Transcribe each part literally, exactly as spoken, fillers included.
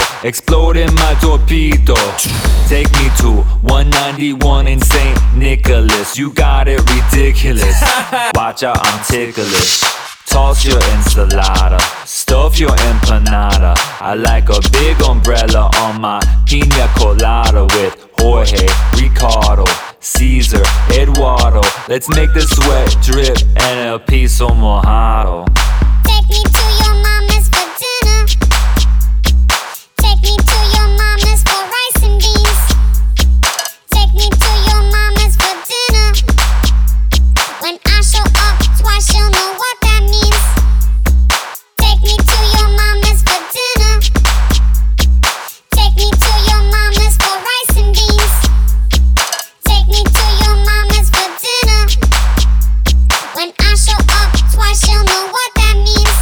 exploding my torpedo. Take me to one ninety-one in Saint Nicholas. You got it ridiculous. Watch out, I'm ticklish. Toss your ensalada, stuff your empanada. I like a big umbrella on my pina colada with Jorge, Ricardo, Caesar, Eduardo. Let's make the sweat drip and a piso mojado. Take me to your mama's for dinner. Take me to your mama's for rice and beans. Take me to your mama's for dinner. When I show up twice, you'll know what that means. Take me to your mama's for dinner. Take me to your mama's for rice and beans. Take me to your mama's for dinner. When I show up twice, you'll know what that means.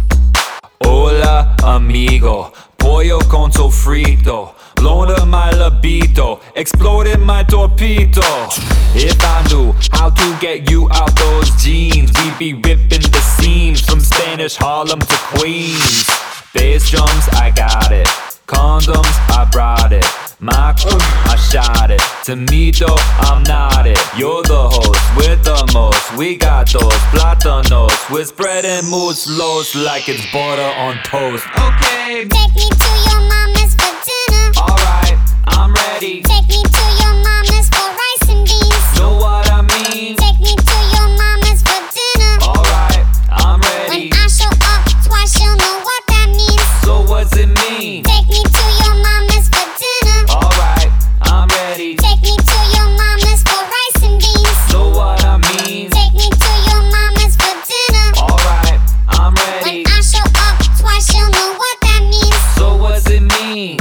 Hola, amigo, pollo con sofrito. Blown up my libido, exploded my torpedo. If I knew how to get you out those jeans, we'd be ripping the seams from Spanish Harlem to Queens. Bass drums, I got it. Condoms, I brought it. Mac, I shot it. To me though, I'm not it. You're the host with the most. We got those platanos. We're spreading muslos like it's butter on toast. Okay, Take me to your mama's for dinner. alright, I'm ready. Take me to your mama's for rice and beans. Know what I mean? Take me to your mama's for dinner. Alright, I'm When ready. I show up twice, you'll know what that means. So what's it mean? Take me to your mama's for dinner. Alright, I'm ready. Take me to your mama's for rice and beans. Know what I mean? Take me to your mama's for dinner. Alright, I'm When ready. I show up twice, you'll know what that means. So what's it mean?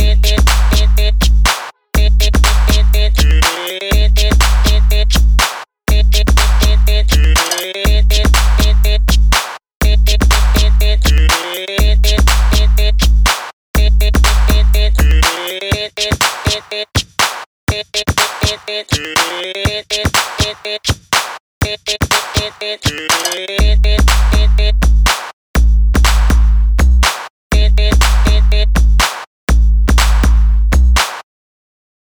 Thank you.